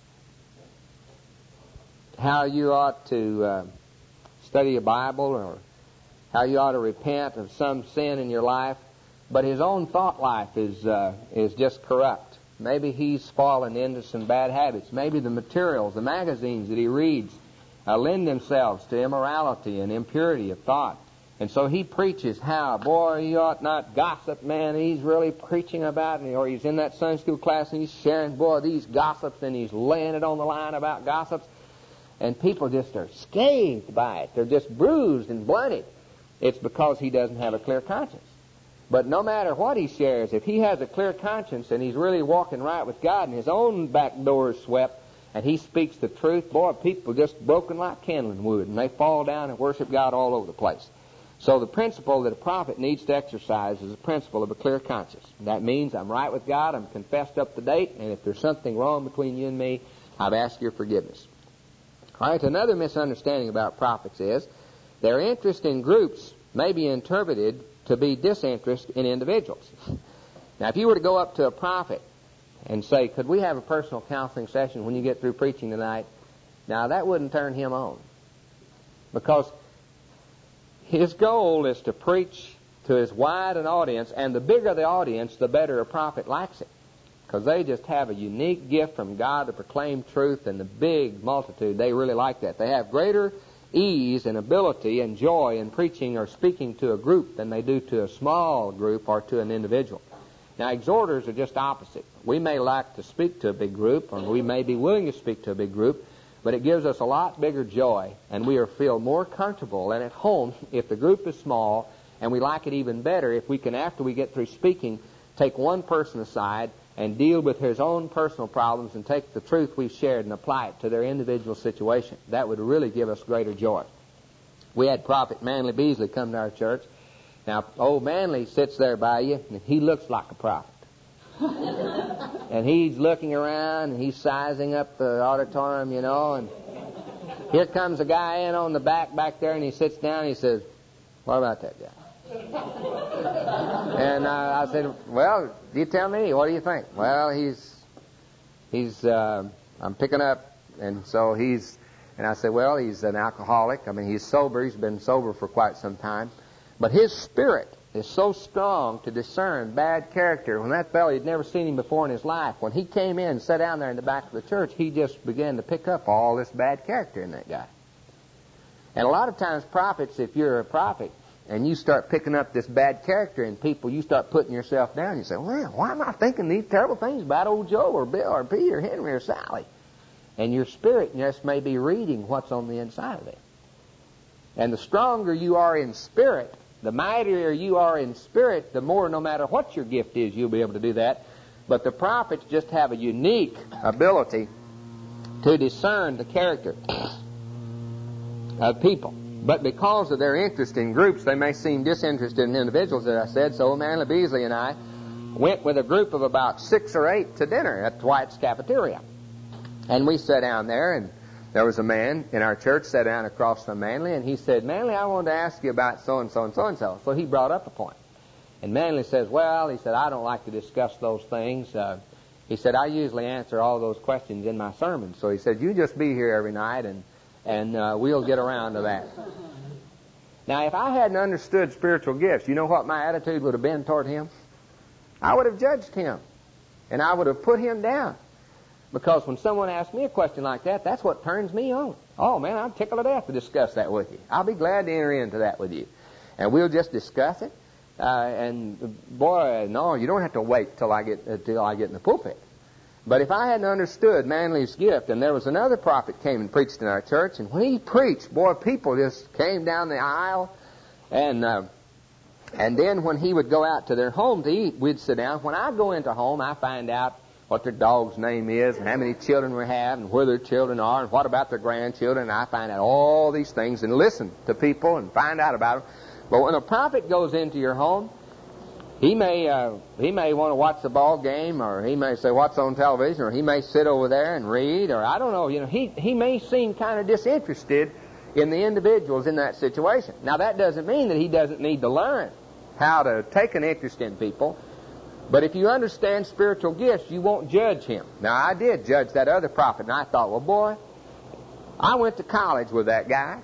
how you ought to uh, study a Bible, or how you ought to repent of some sin in your life, but his own thought life is uh, is just corrupt. Maybe he's fallen into some bad habits. Maybe the materials, the magazines that he reads, uh, lend themselves to immorality and impurity of thought. And so he preaches how, boy, you ought not gossip, man. He's really preaching about it. Or he's in that Sunday school class and he's sharing, boy, these gossips, and he's laying it on the line about gossips. And people just are scathed by it. They're just bruised and blunted. It's because he doesn't have a clear conscience. But no matter what he shares, if he has a clear conscience and he's really walking right with God and his own back door is swept and he speaks the truth, boy, people just broken like kindling wood, and they fall down and worship God all over the place. So the principle that a prophet needs to exercise is the principle of a clear conscience. That means I'm right with God, I'm confessed up to date, and if there's something wrong between you and me, I've asked your forgiveness. All right, another misunderstanding about prophets is their interest in groups may be interpreted to be disinterest in individuals. Now, if you were to go up to a prophet and say, could we have a personal counseling session when you get through preaching tonight? Now, that wouldn't turn him on. Because his goal is to preach to as wide an audience, and the bigger the audience, the better a prophet likes it. Because they just have a unique gift from God to proclaim truth, and the big multitude, they really like that. They have greater ease and ability and joy in preaching or speaking to a group than they do to a small group or to an individual. Now, exhorters are just opposite. We may like to speak to a big group, or we may be willing to speak to a big group, but it gives us a lot bigger joy, and we are feel more comfortable and at home if the group is small, and we like it even better if we can, after we get through speaking, take one person aside and deal with his own personal problems and take the truth we've shared and apply it to their individual situation. That would really give us greater joy. We had Prophet Manley Beasley come to our church. Now, old Manley sits there by you, and he looks like a prophet. And he's looking around, and he's sizing up the auditorium, you know, and here comes a guy in on the back back there, and he sits down, and he says, what about that guy? And uh, I said, well, you tell me, what do you think? Well, he's, he's, uh, I'm picking up, and so he's, and I said, well, he's an alcoholic. I mean, he's sober. He's been sober for quite some time. But his spirit is so strong to discern bad character. When that fellow, he'd never seen him before in his life, when he came in and sat down there in the back of the church, he just began to pick up all this bad character in that guy. And a lot of times prophets, if you're a prophet, and you start picking up this bad character in people, you start putting yourself down. You say, well, why am I thinking these terrible things about old Joe or Bill or Peter or Henry or Sally? And your spirit just may be reading what's on the inside of it. And the stronger you are in spirit, the mightier you are in spirit, the more, no matter what your gift is, you'll be able to do that. But the prophets just have a unique ability to discern the character of people. But because of their interest in groups, they may seem disinterested in individuals, as I said. So Manley Beasley and I went with a group of about six or eight to dinner at Dwight's cafeteria. And we sat down there, and there was a man in our church sat down across from Manley, and he said, Manley, I wanted to ask you about so-and-so and so-and-so. So he brought up a point. And Manley says, well, he said, I don't like to discuss those things. Uh, he said, I usually answer all those questions in my sermons. So he said, you just be here every night, and And uh, we'll get around to that. Now, if I hadn't understood spiritual gifts, you know what my attitude would have been toward him? I would have judged him. And I would have put him down. Because when someone asks me a question like that, that's what turns me on. Oh, man, I'm tickled to death to discuss that with you. I'll be glad to enter into that with you. And we'll just discuss it. Uh, and, boy, no, you don't have to wait till I get, uh, till I get in the pulpit. But if I hadn't understood Manley's gift, and there was another prophet came and preached in our church, and when he preached, boy, people just came down the aisle, and uh, and then when he would go out to their home to eat, we'd sit down. When I go into home, I find out what their dog's name is, and how many children we have, and where their children are, and what about their grandchildren. And I find out all these things and listen to people and find out about them. But when a prophet goes into your home, he may uh, he may want to watch the ball game, or he may say what's on television, or he may sit over there and read, or I don't know. You know, he he may seem kind of disinterested in the individuals in that situation. Now, that doesn't mean that he doesn't need to learn how to take an interest in people. But if you understand spiritual gifts, you won't judge him. Now, I did judge that other prophet, and I thought, well, boy, I went to college with that guy.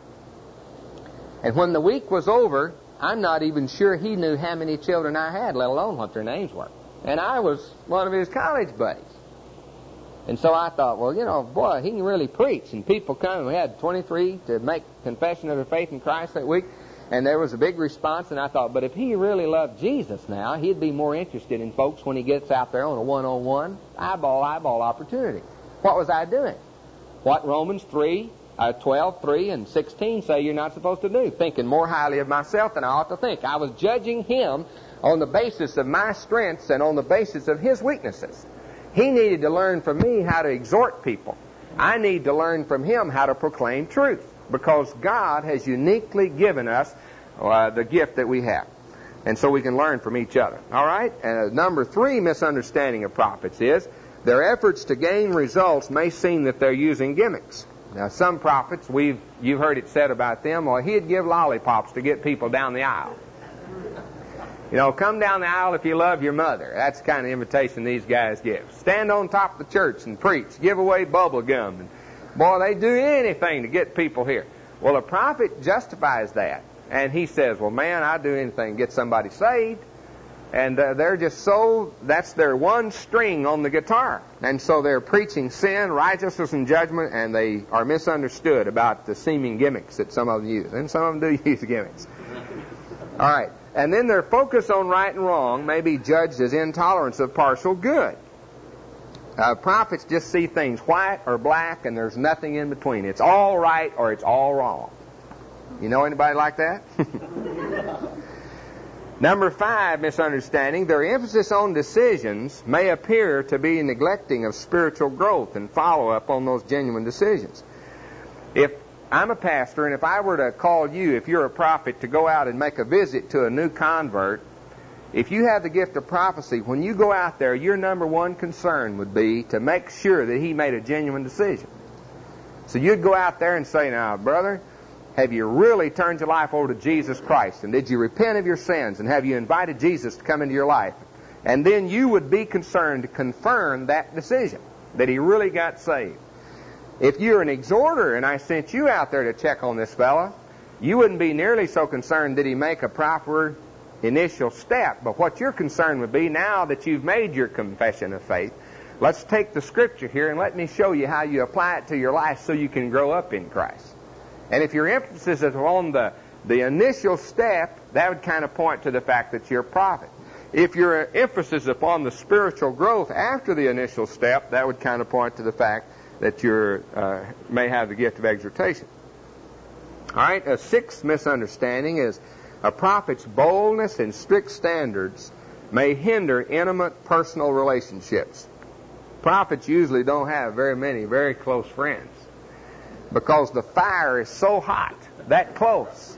And when the week was over, I'm not even sure he knew how many children I had, let alone what their names were. And I was one of his college buddies. And so I thought, well, you know, boy, he can really preach. And people come. We had twenty-three to make confession of their faith in Christ that week. And there was a big response. And I thought, but if he really loved Jesus now, he'd be more interested in folks when he gets out there on a one-on-one, eyeball-eyeball opportunity. What was I doing? What Romans three, uh, twelve, three, and sixteen say you're not supposed to do. Thinking more highly of myself than I ought to think. I was judging him on the basis of my strengths and on the basis of his weaknesses. He needed to learn from me how to exhort people. I need to learn from him how to proclaim truth, because God has uniquely given us uh, the gift that we have. And so we can learn from each other. All right? Uh, number three misunderstanding of prophets is their efforts to gain results may seem that they're using gimmicks. Now, some prophets, we've you've heard it said about them, well, he'd give lollipops to get people down the aisle. You know, come down the aisle if you love your mother. That's the kind of invitation these guys give. Stand on top of the church and preach. Give away bubble gum. And, boy, they do anything to get people here. Well, a prophet justifies that. And he says, well, man, I'd do anything to get somebody saved. And uh, they're just so, that's their one string on the guitar. And so they're preaching sin, righteousness, and judgment, and they are misunderstood about the seeming gimmicks that some of them use. And some of them do use gimmicks. All right. And then their focus on right and wrong may be judged as intolerance of partial good. Uh, prophets just see things white or black, and there's nothing in between. It's all right or it's all wrong. You know anybody like that? Number five, misunderstanding. Their emphasis on decisions may appear to be neglecting of spiritual growth and follow-up on those genuine decisions. If I'm a pastor, and if I were to call you, if you're a prophet, to go out and make a visit to a new convert, if you have the gift of prophecy, when you go out there, your number one concern would be to make sure that he made a genuine decision. So you'd go out there and say, now, brother, have you really turned your life over to Jesus Christ? And did you repent of your sins? And have you invited Jesus to come into your life? And then you would be concerned to confirm that decision, that he really got saved. If you're an exhorter and I sent you out there to check on this fella, you wouldn't be nearly so concerned did he make a proper initial step. But what your concern would be, now that you've made your confession of faith, let's take the Scripture here and let me show you how you apply it to your life so you can grow up in Christ. And if your emphasis is on the, the initial step, that would kind of point to the fact that you're a prophet. If your emphasis is upon the spiritual growth after the initial step, that would kind of point to the fact that you uh, may have the gift of exhortation. All right, a sixth misunderstanding is a prophet's boldness and strict standards may hinder intimate personal relationships. Prophets usually don't have very many very close friends because the fire is so hot, that close.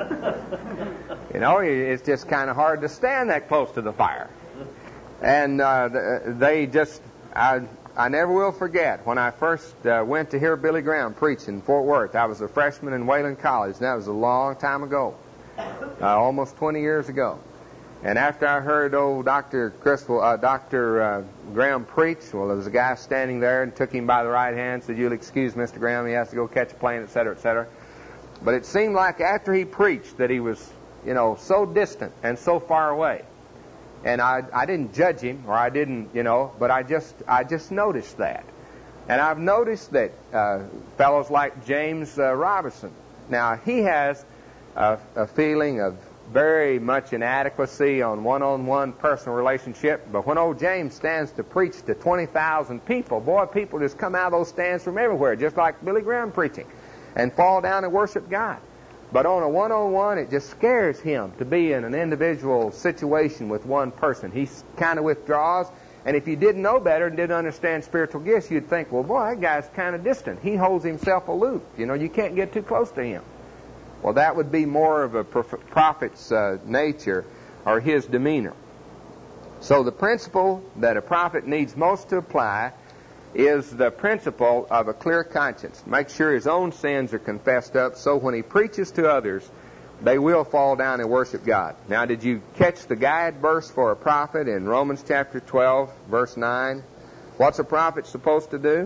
You know, it's just kind of hard to stand that close to the fire. And uh, they just... I, I never will forget when I first uh, went to hear Billy Graham preach in Fort Worth. I was a freshman in Wayland College, and that was a long time ago, uh, almost twenty years ago. And after I heard old Doctor Crystal, uh, Doctor Uh, Graham preach, well, there was a guy standing there and took him by the right hand, said, "You'll excuse Mister Graham, he has to go catch a plane," et cetera, et cetera. But it seemed like after he preached that he was, you know, so distant and so far away. And I, I didn't judge him, or I didn't, you know, but I just, I just noticed that. And I've noticed that uh, fellows like James uh, Robinson, now he has a, a feeling of very much inadequacy on one-on-one personal relationship, but when old James stands to preach to twenty thousand people, boy, people just come out of those stands from everywhere, just like Billy Graham preaching, and fall down and worship God. But on a one-on-one, it just scares him to be in an individual situation with one person. He kind of withdraws, And if you didn't know better and didn't understand spiritual gifts, you'd think, well, boy, that guy's kind of distant. He holds himself aloof. You know, you can't get too close to him. Well, that would be more of a prophet's uh, nature or his demeanor. So the principle that a prophet needs most to apply is the principle of a clear conscience. Make sure his own sins are confessed up so when he preaches to others, they will fall down and worship God. Now, did you catch the guide verse for a prophet in Romans chapter twelve, verse nine? What's a prophet supposed to do?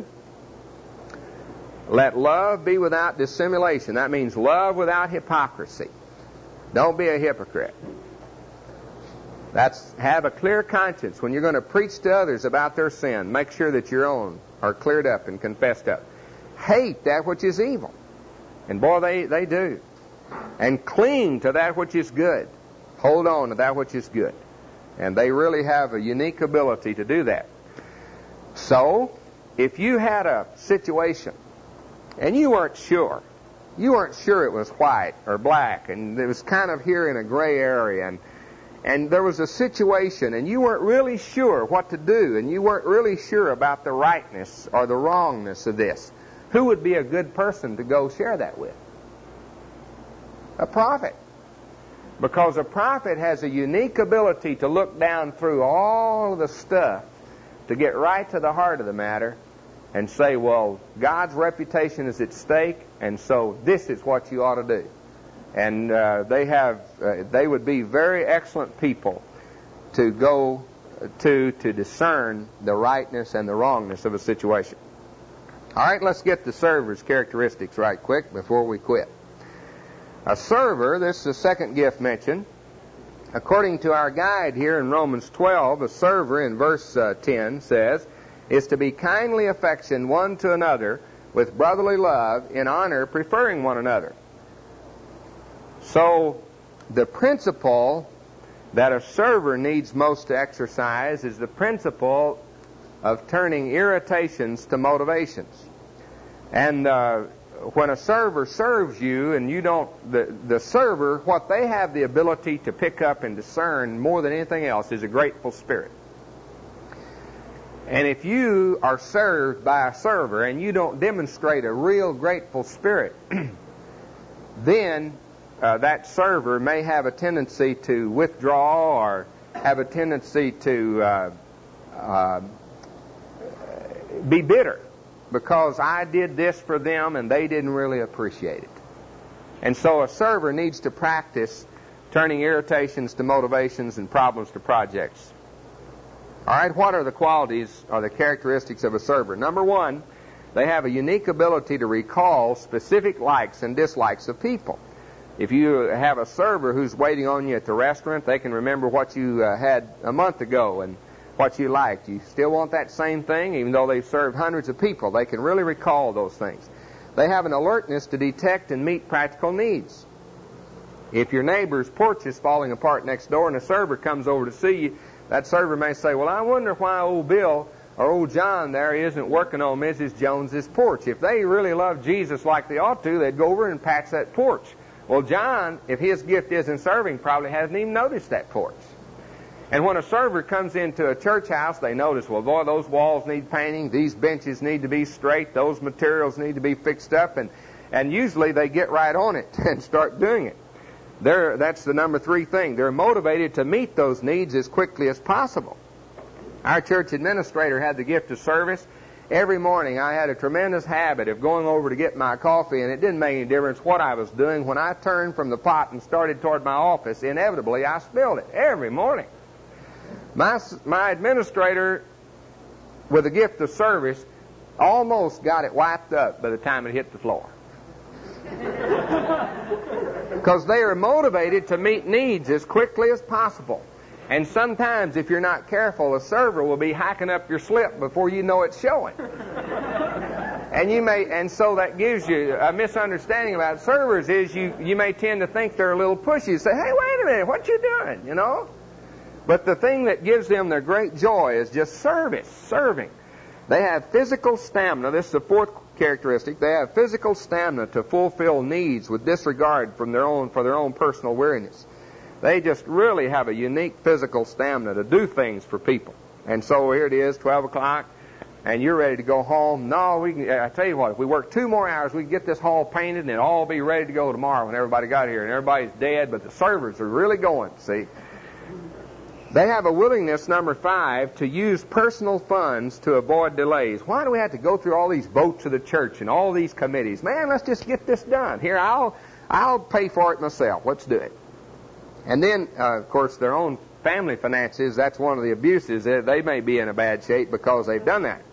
Let love be without dissimulation. That means love without hypocrisy. Don't be a hypocrite. That's have a clear conscience. When you're going to preach to others about their sin, make sure that your own are cleared up and confessed up. Hate that which is evil. And boy, they, they do. And cling to that which is good. Hold on to that which is good. And they really have a unique ability to do that. So, if you had a situation and you weren't sure, you weren't sure it was white or black, and it was kind of here in a gray area, and and there was a situation, and you weren't really sure what to do, and you weren't really sure about the rightness or the wrongness of this, who would be a good person to go share that with? A prophet. Because a prophet has a unique ability to look down through all the stuff to get right to the heart of the matter and say, well, God's reputation is at stake, and so this is what you ought to do. And uh, they have, uh, they would be very excellent people to go to to discern the rightness and the wrongness of a situation. All right, let's get the server's characteristics right quick before we quit. A server, this is the second gift mentioned. According to our guide here in Romans twelve, a server in verse uh, ten says, is to be kindly affectioned one to another with brotherly love, in honor preferring one another. So, the principle that a server needs most to exercise is the principle of turning irritations to motivations. And uh, when a server serves you and you don't, the, the server, what they have the ability to pick up and discern more than anything else is a grateful spirit. And if you are served by a server and you don't demonstrate a real grateful spirit, then uh, that server may have a tendency to withdraw or have a tendency to uh, uh, be bitter because I did this for them and they didn't really appreciate it. And so a server needs to practice turning irritations to motivations and problems to projects. All right, what are the qualities or the characteristics of a server? Number one, they have a unique ability to recall specific likes and dislikes of people. If you have a server who's waiting on you at the restaurant, they can remember what you uh, had a month ago and what you liked. You still want that same thing, even though they've served hundreds of people. They can really recall those things. They have an alertness to detect and meet practical needs. If your neighbor's porch is falling apart next door and a server comes over to see you, that server may say, well, I wonder why old Bill or old John there isn't working on Missus Jones's porch. If they really love Jesus like they ought to, they'd go over and patch that porch. Well, John, if his gift isn't serving, probably hasn't even noticed that porch. And when a server comes into a church house, they notice, well, boy, those walls need painting, these benches need to be straight, those materials need to be fixed up, and, and usually they get right on it and start doing it. They're, that's the number three thing. They're motivated to meet those needs as quickly as possible. Our church administrator had the gift of service. Every morning I had a tremendous habit of going over to get my coffee, and it didn't make any difference what I was doing. When I turned from the pot and started toward my office, inevitably I spilled it every morning. My, my administrator, with the gift of service, almost got it wiped up by the time it hit the floor. Because they are motivated to meet needs as quickly as possible. And sometimes, if you're not careful, a server will be hacking up your slip before you know it's showing. And you may, and so that gives you a misunderstanding about servers. Is you you may tend to think they're a little pushy. You say, hey, wait a minute, what you doing? You know. But the thing that gives them their great joy is just service, serving. They have physical stamina. This is the fourth characteristic. They have physical stamina to fulfill needs with disregard from their own for their own personal weariness. They just really have a unique physical stamina to do things for people. And so here it is, twelve o'clock, and you're ready to go home. No, we can, I tell you what, if we work two more hours, we can get this hall painted and it'll all be ready to go tomorrow when everybody got here. And everybody's dead, but the servers are really going, see. They have a willingness, number five, to use personal funds to avoid delays. Why do we have to go through all these votes of the church and all these committees? Man, let's just get this done. Here, I'll I'll pay for it myself. Let's do it. And then, uh, of course, their own family finances, that's one of the abuses. They may be in a bad shape because they've done that.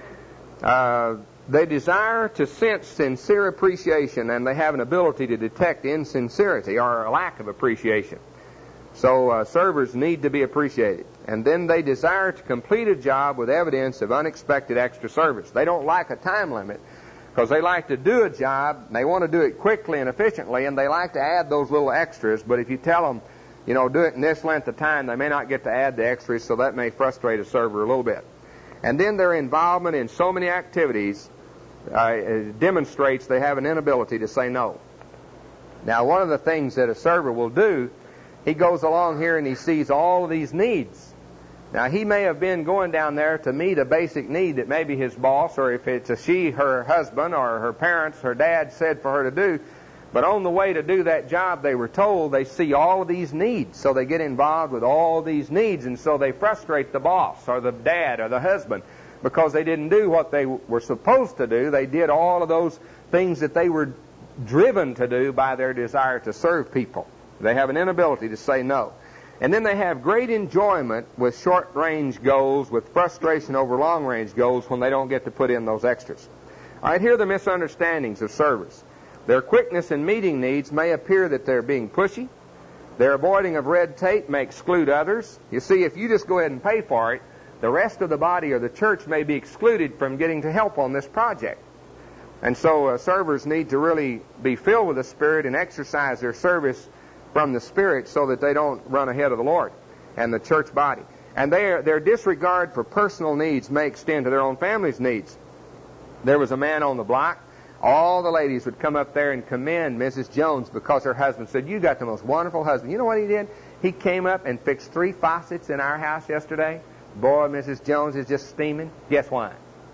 Uh, they desire to sense sincere appreciation, and they have an ability to detect insincerity or a lack of appreciation. So uh, servers need to be appreciated. And then they desire to complete a job with evidence of unexpected extra service. They don't like a time limit because they like to do a job, and they want to do it quickly and efficiently, and they like to add those little extras. But if you tell them, you know, do it in this length of time, they may not get to add the extras, so that may frustrate a server a little bit. And then their involvement in so many activities uh, demonstrates they have an inability to say no. Now, one of the things that a server will do, he goes along here and he sees all of these needs. Now, he may have been going down there to meet a basic need that maybe his boss, or if it's a she, her husband, or her parents, her dad said for her to do. But on the way to do that job, they were told they see all of these needs. So they get involved with all these needs, and so they frustrate the boss or the dad or the husband because they didn't do what they were supposed to do. They did all of those things that they were driven to do by their desire to serve people. They have an inability to say no. And then they have great enjoyment with short-range goals, with frustration over long-range goals when they don't get to put in those extras. All right, here are the misunderstandings of servers. Their quickness in meeting needs may appear that they're being pushy. Their avoiding of red tape may exclude others. You see, if you just go ahead and pay for it, the rest of the body or the church may be excluded from getting to help on this project. And so uh, servers need to really be filled with the Spirit and exercise their service from the Spirit so that they don't run ahead of the Lord and the church body. And their, their disregard for personal needs may extend to their own family's needs. There was a man on the block. All the ladies would come up there and commend Missus Jones because her husband said, "You got the most wonderful husband." You know what he did? He came up and fixed three faucets in our house yesterday. Boy, Missus Jones is just steaming. Guess why?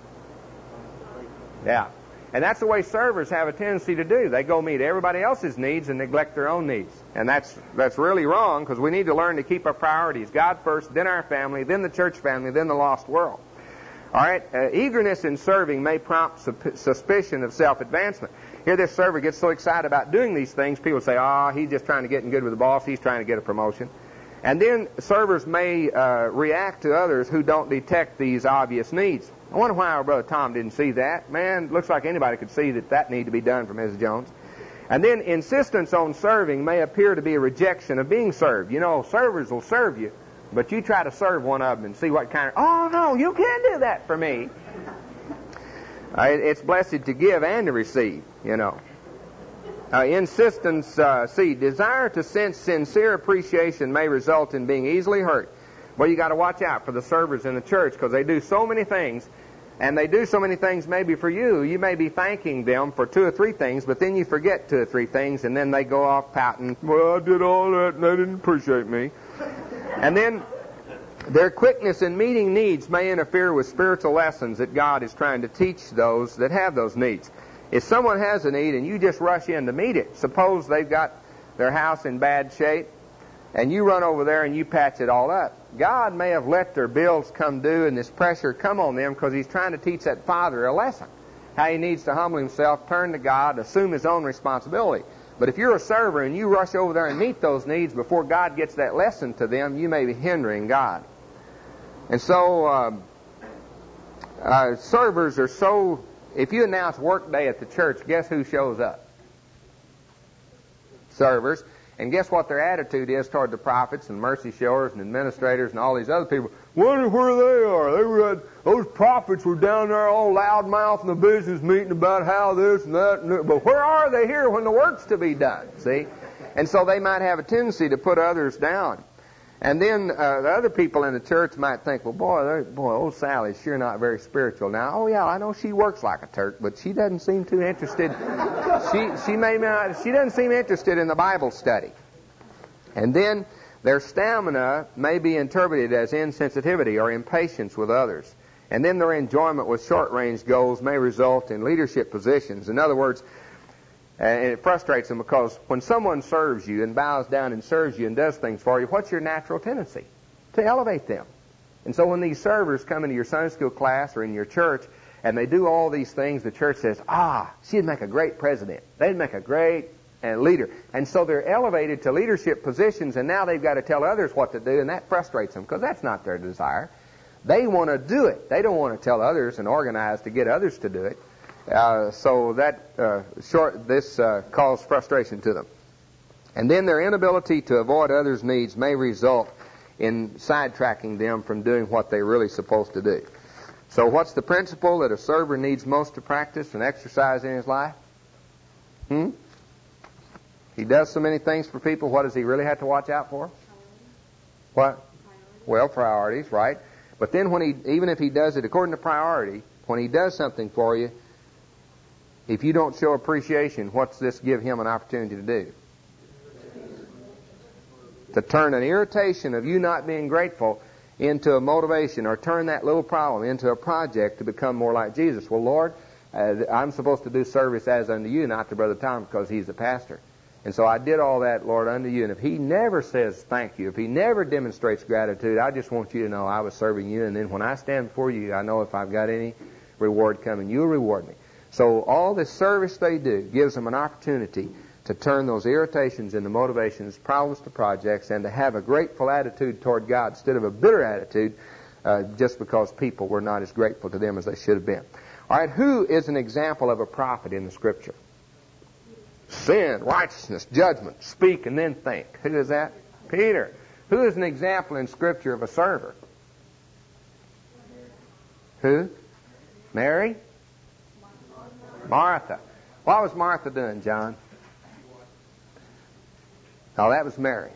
Yeah. And that's the way servers have a tendency to do. They go meet everybody else's needs and neglect their own needs. And that's that's really wrong, because we need to learn to keep our priorities. God first, then our family, then the church family, then the lost world. All right, uh, eagerness in serving may prompt su- suspicion of self-advancement. Here this server gets so excited about doing these things, people say, oh, he's just trying to get in good with the boss, he's trying to get a promotion. And then servers may uh, react to others who don't detect these obvious needs. I wonder why our brother Tom didn't see that. Man, looks like anybody could see that that need to be done for Missus Jones. And then insistence on serving may appear to be a rejection of being served. You know, servers will serve you, but you try to serve one of them and see what kind of, oh, no, you can't do that for me. Uh, it's blessed to give and to receive, you know. Uh, insistence, uh, see, desire to sense sincere appreciation may result in being easily hurt. Well, you got to watch out for the servers in the church, because they do so many things, and they do so many things maybe for you. You may be thanking them for two or three things, but then you forget two or three things, and then they go off pouting, well, I did all that, and they didn't appreciate me. And then their quickness in meeting needs may interfere with spiritual lessons that God is trying to teach those that have those needs. If someone has a need and you just rush in to meet it, suppose they've got their house in bad shape, and you run over there and you patch it all up. God may have let their bills come due and this pressure come on them because He's trying to teach that father a lesson. How he needs to humble himself, turn to God, assume his own responsibility. But if you're a server and you rush over there and meet those needs before God gets that lesson to them, you may be hindering God. And so um, uh, servers are so... If you announce work day at the church, guess who shows up? Servers. And guess what their attitude is toward the prophets and mercy showers and administrators and all these other people? Wonder where they are. They were, those prophets were down there all loudmouth in the business meeting about how this and that. And that. But where are they here when the work's to be done? See? And so they might have a tendency to put others down. And then uh, the other people in the church might think, well, boy, boy, old Sally's sure not very spiritual. Now, oh yeah, I know she works like a Turk, but she doesn't seem too interested. she she may not. She doesn't seem interested in the Bible study. And then Their stamina may be interpreted as insensitivity or impatience with others. And then their enjoyment with short-range goals may result in leadership positions. In other words, and it frustrates them because when someone serves you and bows down and serves you and does things for you, what's your natural tendency? To elevate them. And so when these servers come into your Sunday school class or in your church and they do all these things, the church says, ah, she'd make a great president. They'd make a great uh, leader. And so they're elevated to leadership positions, and now they've got to tell others what to do, and that frustrates them because that's not their desire. They want to do it. They don't want to tell others and organize to get others to do it. Uh, so that uh, short this uh, caused frustration to them. And then their inability to avoid others' needs may result in sidetracking them from doing what they're really supposed to do. So what's the principle that a server needs most to practice and exercise in his life? Hmm? He does so many things for people. What does he really have to watch out for? What? Well, priorities, right? But then when he, even if he does it according to priority, when he does something for you, if you don't show appreciation, what's this give him an opportunity to do? To turn an irritation of you not being grateful into a motivation, or turn that little problem into a project to become more like Jesus. Well, Lord, uh, I'm supposed to do service as unto you, not to Brother Tom because he's the pastor. And so I did all that, Lord, unto you. And if he never says thank you, if he never demonstrates gratitude, I just want you to know I was serving you. And then when I stand before you, I know if I've got any reward coming, you'll reward me. So all this service they do gives them an opportunity to turn those irritations into motivations, problems to projects, and to have a grateful attitude toward God instead of a bitter attitude uh, just because people were not as grateful to them as they should have been. All right, who is an example of a prophet in the Scripture? Sin, righteousness, judgment, speak and then think. Who is that? Peter. Who is an example in Scripture of a server? Who? Mary? Martha. What was Martha doing, John? Oh, that was Mary.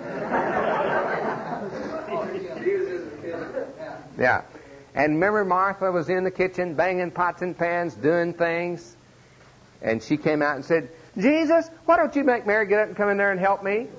Yeah. And remember, Martha was in the kitchen banging pots and pans, doing things. And she came out and said, Jesus, why don't you make Mary get up and come in there and help me?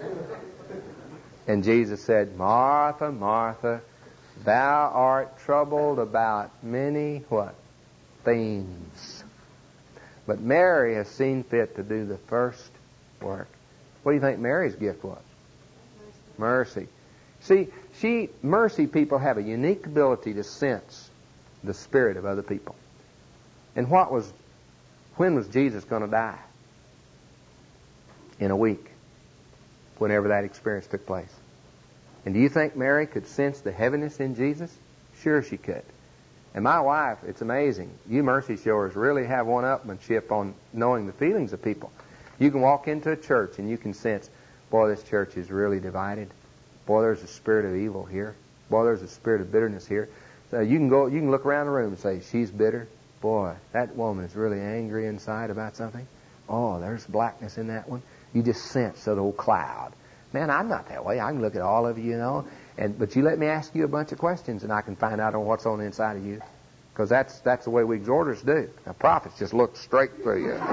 And Jesus said, Martha, Martha, thou art troubled about many what? Things. But Mary has seen fit to do the first work. What do you think Mary's gift was? Mercy. See, she, mercy people have a unique ability to sense the spirit of other people. And what was, when was Jesus going to die? In a week, whenever that experience took place. And do you think Mary could sense the heaviness in Jesus? Sure she could. And my wife, it's amazing. You mercy showers really have one-upmanship on knowing the feelings of people. You can walk into a church and you can sense, boy, this church is really divided. Boy, there's a spirit of evil here. Boy, there's a spirit of bitterness here. So you can go, you can look around the room and say, she's bitter. Boy, that woman is really angry inside about something. Oh, there's blackness in that one. You just sense that old cloud. Man, I'm not that way. I can look at all of you, you know. And but you let me ask you a bunch of questions, and I can find out on what's on the inside of you. Because that's that's the way we exhorters do. Now, prophets just look straight through you.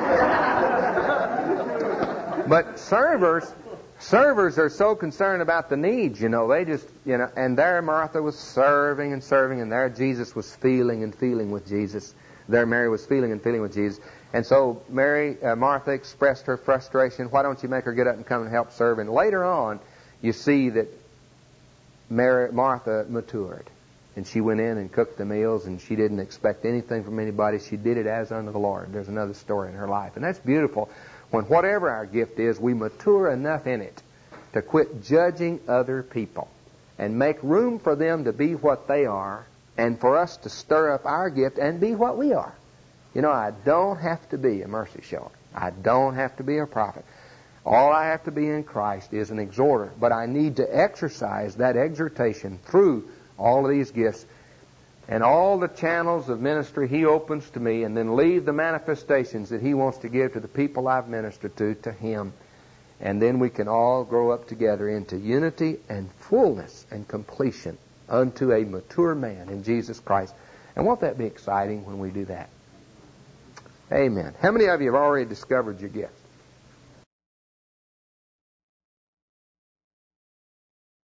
But servers, servers are so concerned about the needs, you know. They just, you know, and there Martha was serving and serving, and there Jesus was feeling and feeling with Jesus. There Mary was feeling and feeling with Jesus. And so Mary, uh, Martha expressed her frustration. Why don't you make her get up and come and help serve? And later on, you see that Mary, Martha matured. And she went in and cooked the meals, and she didn't expect anything from anybody. She did it as unto the Lord. There's another story in her life. And that's beautiful. When whatever our gift is, we mature enough in it to quit judging other people and make room for them to be what they are, and for us to stir up our gift and be what we are. You know, I don't have to be a mercy shower. I don't have to be a prophet. All I have to be in Christ is an exhorter. But I need to exercise that exhortation through all of these gifts and all the channels of ministry He opens to me, and then leave the manifestations that He wants to give to the people I've ministered to, to Him. And then we can all grow up together into unity and fullness and completion unto a mature man in Jesus Christ. And won't that be exciting when we do that? Amen. How many of you have already discovered your gift?